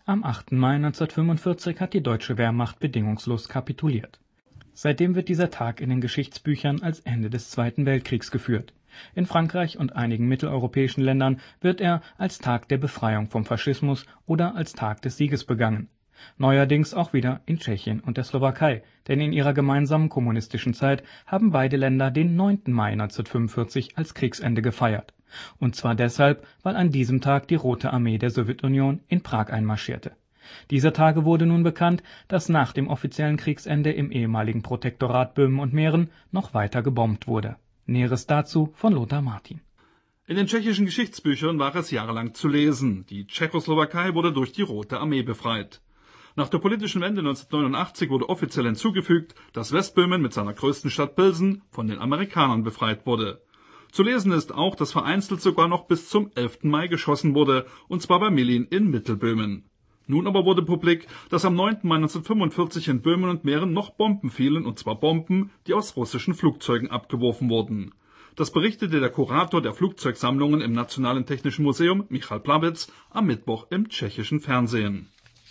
Am 8. Mai 1945 hat die deutsche Wehrmacht bedingungslos kapituliert. Seitdem wird dieser Tag in den Geschichtsbüchern als Ende des Zweiten Weltkriegs geführt. In Frankreich und einigen mitteleuropäischen Ländern wird er als Tag der Befreiung vom Faschismus oder als Tag des Sieges begangen. Neuerdings auch wieder in Tschechien und der Slowakei, denn in ihrer gemeinsamen kommunistischen Zeit haben beide Länder den 9. Mai 1945 als Kriegsende gefeiert. Und zwar deshalb, weil an diesem Tag die Rote Armee der Sowjetunion in Prag einmarschierte. Dieser Tage wurde nun bekannt, dass nach dem offiziellen Kriegsende im ehemaligen Protektorat Böhmen und Mähren noch weiter gebombt wurde. Näheres dazu von Lothar Martin. In den tschechischen Geschichtsbüchern war es jahrelang zu lesen. Die Tschechoslowakei wurde durch die Rote Armee befreit. Nach der politischen Wende 1989 wurde offiziell hinzugefügt, dass Westböhmen mit seiner größten Stadt Pilsen von den Amerikanern befreit wurde. Zu lesen ist auch, dass vereinzelt sogar noch bis zum 11. Mai geschossen wurde, und zwar bei Milin in Mittelböhmen. Nun aber wurde publik, dass am 9. Mai 1945 in Böhmen und Mähren noch Bomben fielen, und zwar Bomben, die aus russischen Flugzeugen abgeworfen wurden. Das berichtete der Kurator der Flugzeugsammlungen im Nationalen Technischen Museum, Michal Plabec, am Mittwoch im tschechischen Fernsehen.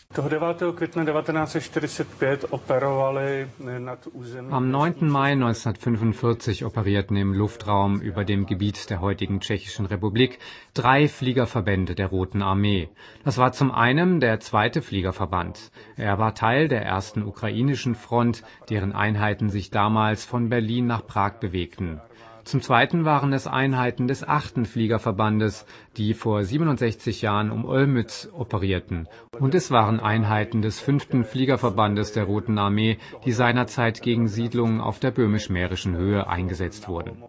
Am 9. Mai 1945 operierten im Luftraum über dem Gebiet der heutigen Tschechischen Republik 3 Fliegerverbände der Roten Armee. Das war zum einen der 2. Fliegerverband. Er war Teil der 1. ukrainischen Front, deren Einheiten sich damals von Berlin nach Prag bewegten. Zum Zweiten waren es Einheiten des 8. Fliegerverbandes, die vor 67 Jahren um Olmütz operierten. Und es waren Einheiten des 5. Fliegerverbandes der Roten Armee, die seinerzeit gegen Siedlungen auf der böhmisch-mährischen Höhe eingesetzt wurden.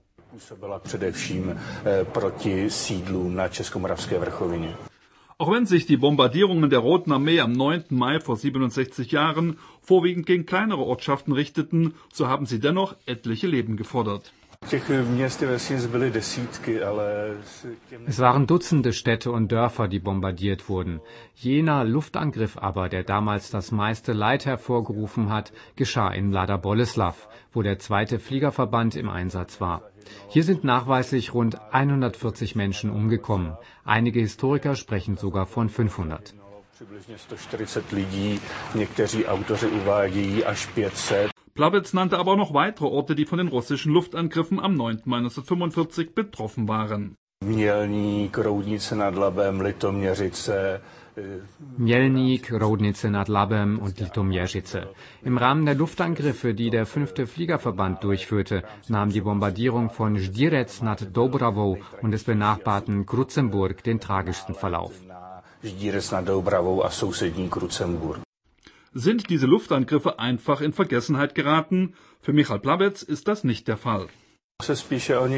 Auch wenn sich die Bombardierungen der Roten Armee am 9. Mai vor 67 Jahren vorwiegend gegen kleinere Ortschaften richteten, so haben sie dennoch etliche Leben gefordert. Es waren Dutzende Städte und Dörfer, die bombardiert wurden. Jener Luftangriff aber, der damals das meiste Leid hervorgerufen hat, geschah in Mladá Boleslav, wo der 2. Fliegerverband im Einsatz war. Hier sind nachweislich rund 140 Menschen umgekommen. Einige Historiker sprechen sogar von 500. Plabec nannte aber noch weitere Orte, die von den russischen Luftangriffen am 9. Mai 1945 betroffen waren. Mělník, Roudnice nad Labem und Litoměřice. Im Rahmen der Luftangriffe, die der 5. Fliegerverband durchführte, nahm die Bombardierung von Ždirec nad Doubravou und des benachbarten Krucemburk den tragischsten Verlauf. Sind diese Luftangriffe einfach in Vergessenheit geraten? Für Michal Plabec ist das nicht der Fall. Es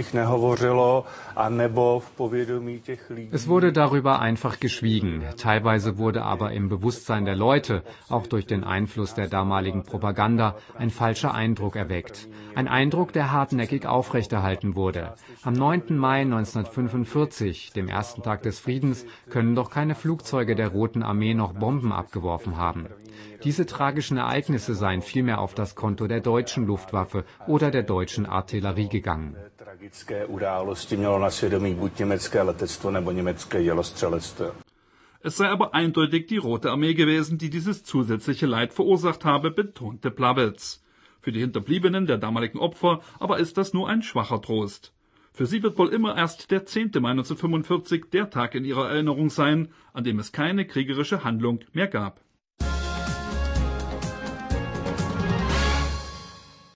wurde darüber einfach geschwiegen. Teilweise wurde aber im Bewusstsein der Leute, auch durch den Einfluss der damaligen Propaganda, ein falscher Eindruck erweckt. Ein Eindruck, der hartnäckig aufrechterhalten wurde. Am 9. Mai 1945, dem ersten Tag des Friedens, können doch keine Flugzeuge der Roten Armee noch Bomben abgeworfen haben. Diese tragischen Ereignisse seien vielmehr auf das Konto der deutschen Luftwaffe oder der deutschen Artillerie gegangen. Es sei aber eindeutig die Rote Armee gewesen, die dieses zusätzliche Leid verursacht habe, betonte Plabec. Für die Hinterbliebenen der damaligen Opfer aber ist das nur ein schwacher Trost. Für sie wird wohl immer erst der 10. Mai 1945 der Tag in ihrer Erinnerung sein, an dem es keine kriegerische Handlung mehr gab.